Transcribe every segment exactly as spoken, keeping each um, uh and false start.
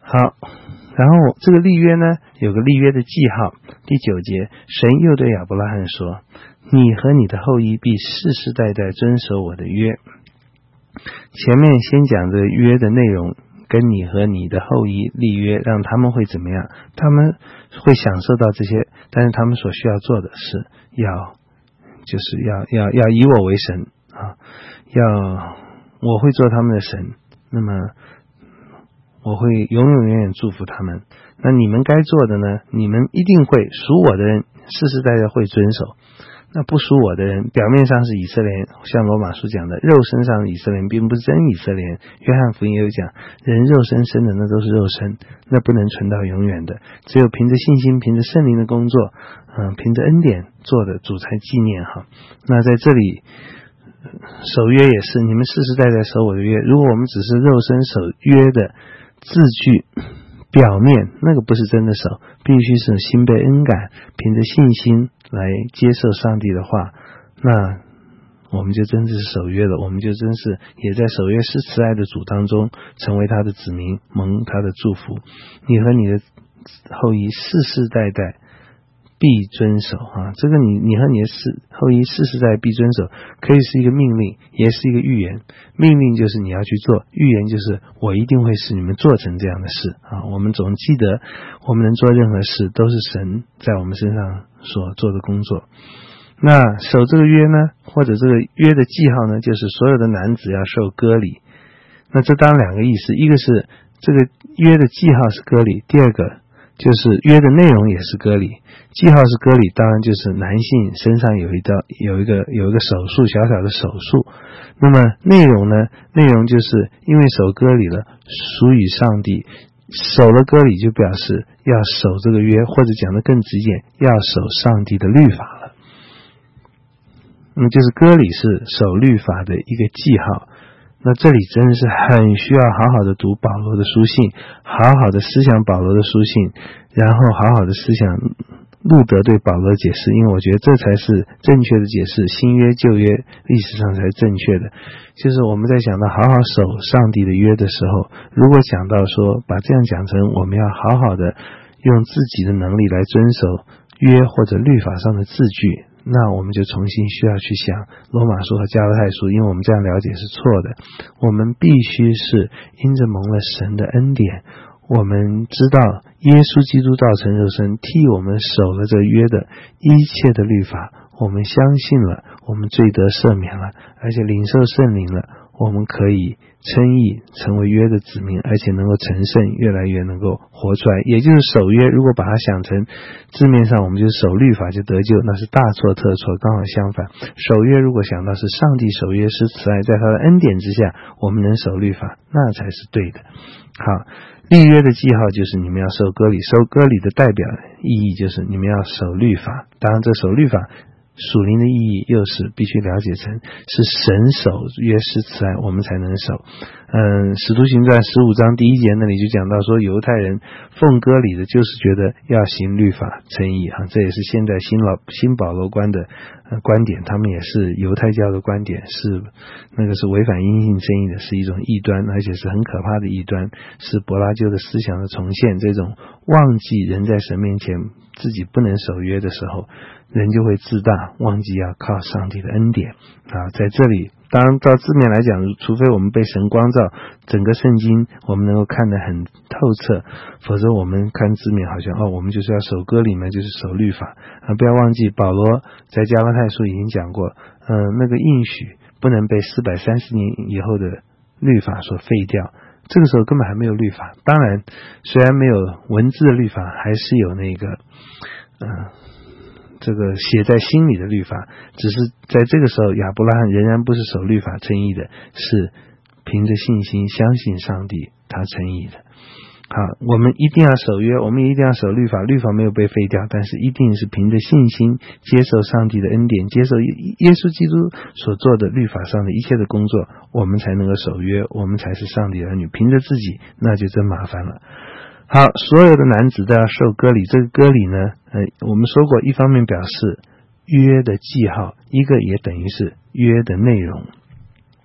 好，然后这个立约呢，有个立约的记号。第九节，神又对亚伯拉罕说，你和你的后裔必世世代代遵守我的约。前面先讲这个约的内容，跟你和你的后裔立约，让他们会怎么样？他们会享受到这些，但是他们所需要做的是要就是要要要以我为神啊，要我会做他们的神，那么我会永永远远祝福他们。那你们该做的呢，你们一定会属我的人世世代代会遵守，那不属我的人，表面上是以色列人，像罗马书讲的，肉身上的以色列人并不是真以色列人。约翰福音也有讲，人肉身生的那都是肉身，那不能存到永远的，只有凭着信心，凭着圣灵的工作，嗯，凭着恩典做的主才纪念哈。那在这里守约也是，你们世世代代守我的约。如果我们只是肉身守约的字句表面，那个不是真的守，必须是心被恩感，凭着信心来接受上帝的话，那我们就真的是守约了，我们就真是也在守约施慈爱的主当中成为他的子民，蒙他的祝福。你和你的后裔世世代代必遵守啊，这个你你和你的世后裔世世代代必遵守，可以是一个命令，也是一个预言。命令就是你要去做，预言就是我一定会使你们做成这样的事啊。我们总记得，我们能做任何事都是神在我们身上所做的工作。那守这个约呢，或者这个约的记号呢，就是所有的男子要受割礼。那这当然两个意思，一个是这个约的记号是割礼，第二个就是约的内容也是割礼。记号是割礼，当然就是男性身上有一道有一个有一个手术，小小的手术。那么内容呢，内容就是因为守割礼了，属于上帝，守了割礼就表示要守这个约，或者讲得更直接，要守上帝的律法了。嗯，就是割礼是守律法的一个记号。那这里真的是很需要好好的读保罗的书信，好好的思想保罗的书信，然后好好的思想路德对保罗的解释，因为我觉得这才是正确的解释，新约旧约历史上才是正确的。就是我们在讲到好好守上帝的约的时候，如果讲到说把这样讲成我们要好好的用自己的能力来遵守约或者律法上的字句，那我们就重新需要去想罗马书和加拉太书，因为我们这样了解是错的。我们必须是因着蒙了神的恩典，我们知道耶稣基督道成肉身，替我们守了这约的一切的律法，我们相信了，我们罪得赦免了，而且领受圣灵了，我们可以称义成为约的子民，而且能够成圣，越来越能够活出来。也就是守约，如果把它想成字面上我们就是守律法就得救，那是大错特错，刚好相反。守约如果想到是上帝守约施慈爱，在他的恩典之下我们能守律法，那才是对的。好，立约的记号就是你们要受割礼，受割礼的代表意义就是你们要守律法。当然这守律法属灵的意义又是必须了解成是神守约施慈爱，我们才能守。嗯，使徒行传十五章第一节那里就讲到说，犹太人奉割礼的就是觉得要行律法称义啊，这也是现在新老新保罗观的、呃、观点，他们也是犹太教的观点，是那个是违反因信称义的，是一种异端，而且是很可怕的异端，是柏拉纠的思想的重现。这种忘记人在神面前自己不能守约的时候，人就会自大，忘记要靠上帝的恩典啊。在这里当然照字面来讲，除非我们被神光照，整个圣经我们能够看得很透彻，否则我们看字面好像哦，我们就是要守割礼嘛，就是守律法啊。不要忘记保罗在加拉太书已经讲过，嗯、呃，那个应许不能被四百三十年以后的律法所废掉，这个时候根本还没有律法。当然虽然没有文字的律法，还是有那个嗯、呃这个写在心里的律法，只是在这个时候亚伯拉罕仍然不是守律法称义的，是凭着信心相信上帝他称义的。好，我们一定要守约，我们也一定要守律法，律法没有被废掉，但是一定是凭着信心接受上帝的恩典，接受耶稣基督所做的律法上的一切的工作，我们才能够守约，我们才是上帝儿女。凭着自己那就真麻烦了。好，所有的男子都要受割礼，这个割礼呢，呃，我们说过，一方面表示约的记号，一个也等于是约的内容。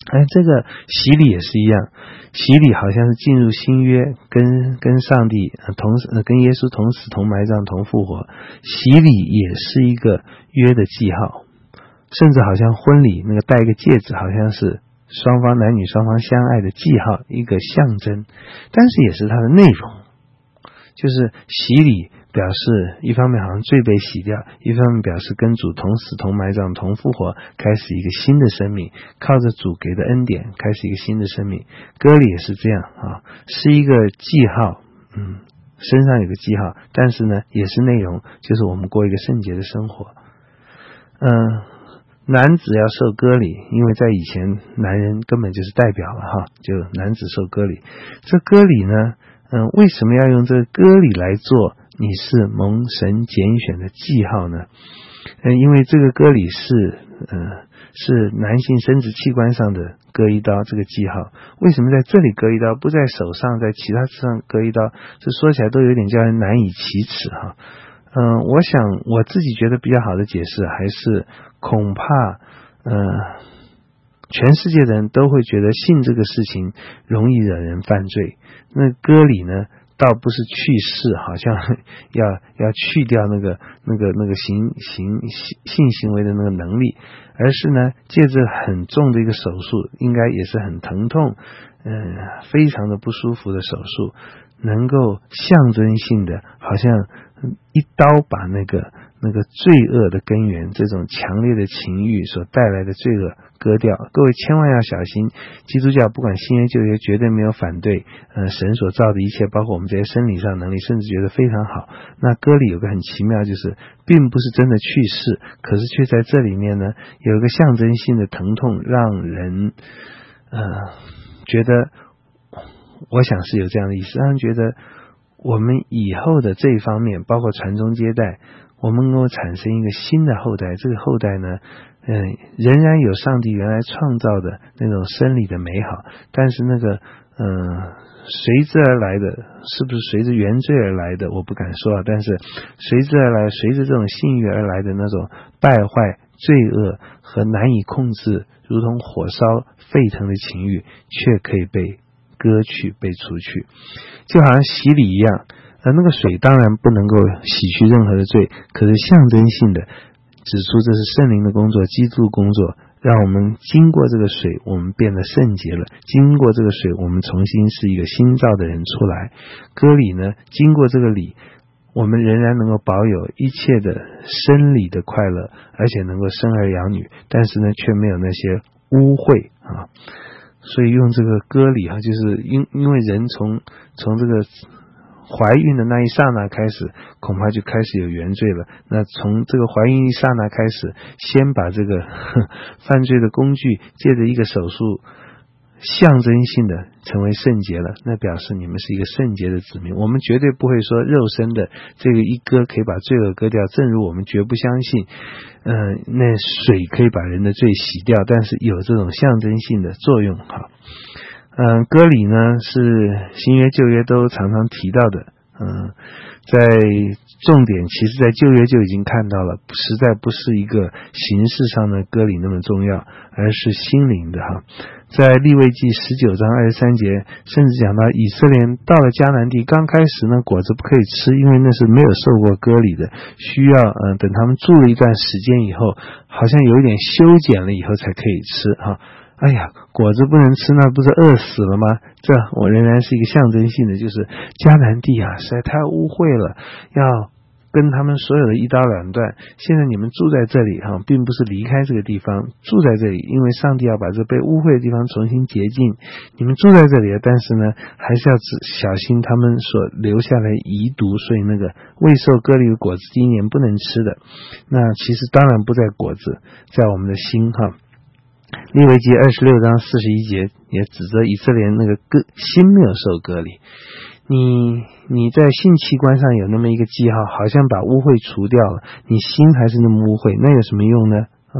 哎，这个洗礼也是一样，洗礼好像是进入新约，跟跟上帝同呃跟耶稣同死同埋葬同复活，洗礼也是一个约的记号，甚至好像婚礼那个戴一个戒指，好像是双方男女双方相爱的记号，一个象征，但是也是它的内容，就是洗礼表示一方面好像罪被洗掉，一方面表示跟主同死同埋葬同复活，开始一个新的生命，靠着主给的恩典开始一个新的生命。割礼也是这样啊，是一个记号，嗯，身上有个记号，但是呢也是内容，就是我们过一个圣洁的生活。嗯，男子要受割礼，因为在以前男人根本就是代表了哈，就男子受割礼。这割礼呢，嗯，为什么要用这个割礼来做你是蒙神拣选的记号呢？嗯，因为这个割礼是呃是男性生殖器官上的割一刀，这个记号。为什么在这里割一刀，不在手上，在其他地方割一刀？这说起来都有点叫人难以启齿哈。嗯，我想我自己觉得比较好的解释还是恐怕呃全世界的人都会觉得信这个事情容易惹人犯罪。那割礼呢，倒不是去世，好像要要去掉那个那个那个行行性行为的那个能力，而是呢借着很重的一个手术，应该也是很疼痛，嗯、呃，非常的不舒服的手术，能够象征性的，好像一刀把那个那个罪恶的根源，这种强烈的情欲所带来的罪恶割掉。各位千万要小心，基督教不管新约旧约绝对没有反对呃神所造的一切，包括我们这些生理上能力，甚至觉得非常好。那割礼有个很奇妙，就是并不是真的去世，可是却在这里面呢有一个象征性的疼痛，让人呃觉得，我想是有这样的意思，让人觉得我们以后的这一方面，包括传宗接代，我们能够产生一个新的后代，这个后代呢嗯，仍然有上帝原来创造的那种生理的美好，但是那个嗯随之而来的，是不是随着原罪而来的我不敢说啊，但是随之而来，随着这种性欲而来的那种败坏、罪恶和难以控制，如同火烧沸腾的情欲，却可以被割去、被除去，就好像洗礼一样。呃，那个水当然不能够洗去任何的罪，可是象征性的指出这是圣灵的工作，基督工作，让我们经过这个水，我们变得圣洁了，经过这个水，我们重新是一个新造的人出来。割礼呢，经过这个礼，我们仍然能够保有一切的生理的快乐，而且能够生儿养女，但是呢却没有那些污秽啊。所以用这个割礼啊，就是因因为人从从这个怀孕的那一刹那开始，恐怕就开始有原罪了。那从这个怀孕一刹那开始，先把这个犯罪的工具借着一个手术象征性的成为圣洁了，那表示你们是一个圣洁的子民。我们绝对不会说肉身的这个一割可以把罪恶割掉，正如我们绝不相信嗯、呃，那水可以把人的罪洗掉，但是有这种象征性的作用哈。嗯，割礼呢是新约旧约都常常提到的，嗯，在重点其实在旧约就已经看到了，实在不是一个形式上的割礼那么重要，而是心灵的哈。在利未记十九章二十三节，甚至讲到以色列人到了迦南地，刚开始呢果子不可以吃，因为那是没有受过割礼的，需要嗯等他们住了一段时间以后，好像有一点修剪了以后才可以吃哈。哎呀，果子不能吃，那不是饿死了吗？这我仍然是一个象征性的，就是迦南地啊，实在太污秽了，要跟他们所有的一刀两断。现在你们住在这里哈，并不是离开这个地方，住在这里，因为上帝要把这被污秽的地方重新洁净。你们住在这里，但是呢，还是要小心他们所留下来遗毒，所以那个未受割礼的果子第一年不能吃的。那其实当然不在果子，在我们的心哈。利未记二十六章四十一节也指责以色列人那个割心没有受割礼，你你在性器官上有那么一个记号，好像把污秽除掉了，你心还是那么污秽，那有什么用呢？啊，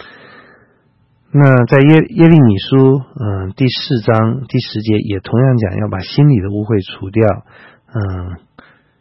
那在耶耶利米书嗯第四章第十节也同样讲要把心里的污秽除掉，嗯，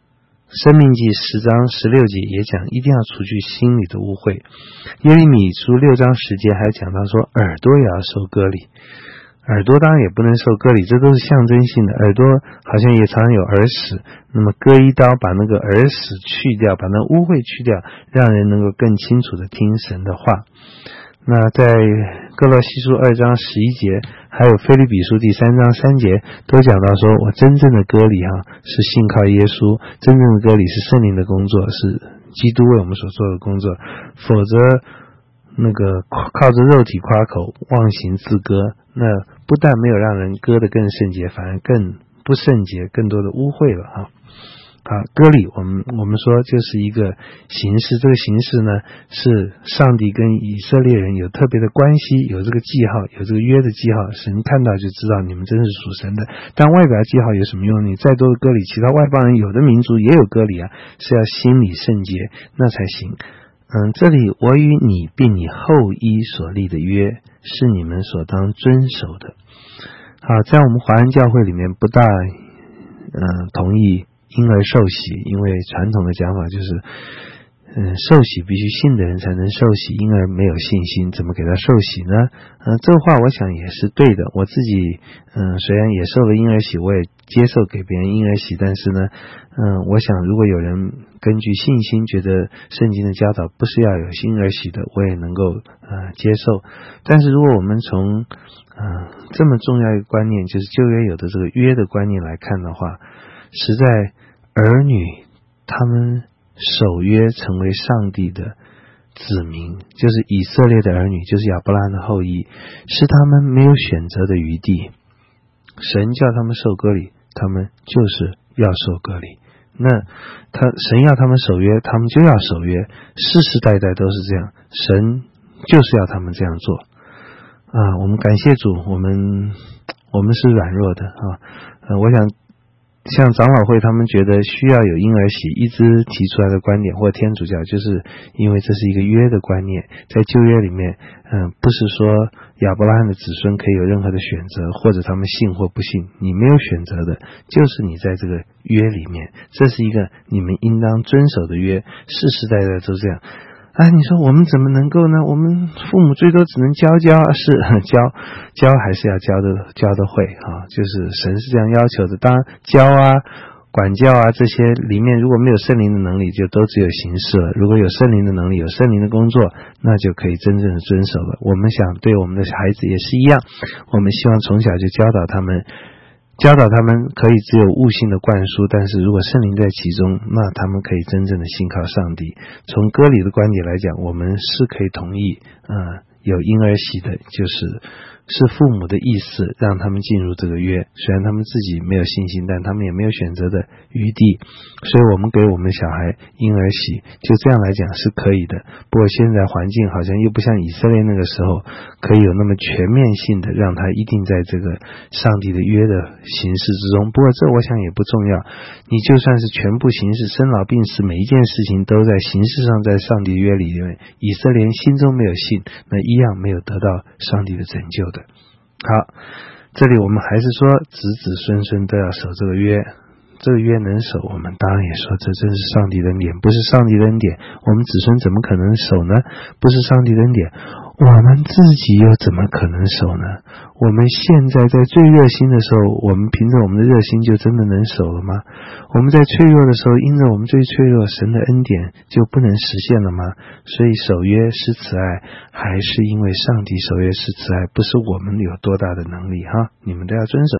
申命记十章十六节也讲一定要除去心里的污秽。耶利米书六章十节还讲到说耳朵也要受割礼，耳朵当然也不能受割礼，这都是象征性的。耳朵好像也常常有耳屎，那么割一刀把那个耳屎去掉，把那污秽去掉，让人能够更清楚的听神的话。那在哥罗西书二章十一节，还有腓立比书第三章三节都讲到说，我真正的割礼啊是信靠耶稣，真正的割礼是圣灵的工作，是基督为我们所做的工作，否则那个靠着肉体夸口妄行自割，那不但没有让人割得更圣洁，反而更不圣洁，更多的污秽了啊。好，割礼我们我们说就是一个形式，这个形式呢是上帝跟以色列人有特别的关系，有这个记号，有这个约的记号，神看到就知道你们真是属神的。但外表记号有什么用？你再多的割礼，其他外邦人有的民族也有割礼啊，是要心里圣洁那才行。嗯，这里我与你并你后裔所立的约是你们所当遵守的。好，在我们华人教会里面不大嗯同意婴儿受洗，因为传统的讲法就是嗯，受洗必须信的人才能受洗，婴儿没有信心怎么给他受洗呢？嗯，这话我想也是对的。我自己嗯，虽然也受了婴儿洗，我也接受给别人婴儿洗，但是呢嗯，我想如果有人根据信心觉得圣经的教导不是要有婴儿洗的，我也能够呃接受。但是如果我们从嗯这么重要一个观念，就是旧约有的这个约的观念来看的话，实在儿女他们守约成为上帝的子民，就是以色列的儿女，就是亚伯拉罕的后裔，是他们没有选择的余地。神叫他们受割礼，他们就是要受割礼。那他神要他们守约，他们就要守约，世世代代都是这样，神就是要他们这样做啊！我们感谢主，我们我们是软弱的啊，呃，我想像长老会他们觉得需要有婴儿洗，一直提出来的观点，或天主教就是因为这是一个约的观念，在旧约里面嗯，不是说亚伯拉罕的子孙可以有任何的选择，或者他们信或不信，你没有选择的，就是你在这个约里面，这是一个你们应当遵守的约，世世代代都这样啊，你说我们怎么能够呢？我们父母最多只能教教，是教教还是要教的教的会啊，就是神是这样要求的。当然教啊管教啊这些里面如果没有圣灵的能力，就都只有形式了。如果有圣灵的能力，有圣灵的工作，那就可以真正的遵守了。我们想对我们的孩子也是一样，我们希望从小就教导他们教导他们可以只有悟性的灌输，但是如果圣灵在其中，那他们可以真正的信靠上帝。从割礼的观点来讲，我们是可以同意呃，有婴儿洗的，就是是父母的意思让他们进入这个约，虽然他们自己没有信心，但他们也没有选择的余地，所以我们给我们小孩婴儿洗，就这样来讲是可以的。不过现在环境好像又不像以色列那个时候可以有那么全面性的让他一定在这个上帝的约的形式之中。不过这我想也不重要，你就算是全部形式，生老病死每一件事情都在形式上在上帝约里面，以色列人心中没有信，那一样没有得到上帝的拯救的。好，这里我们还是说子子孙孙都要守这个约，这个约能守，我们当然也说这真是上帝的恩典，不是上帝的恩典我们子孙怎么可能守呢？不是上帝的恩典我们自己又怎么可能守呢？我们现在在最热心的时候，我们凭着我们的热心就真的能守了吗？我们在脆弱的时候，因着我们最脆弱，神的恩典就不能实现了吗？所以守约是慈爱，还是因为上帝守约是慈爱，不是我们有多大的能力哈？你们都要遵守。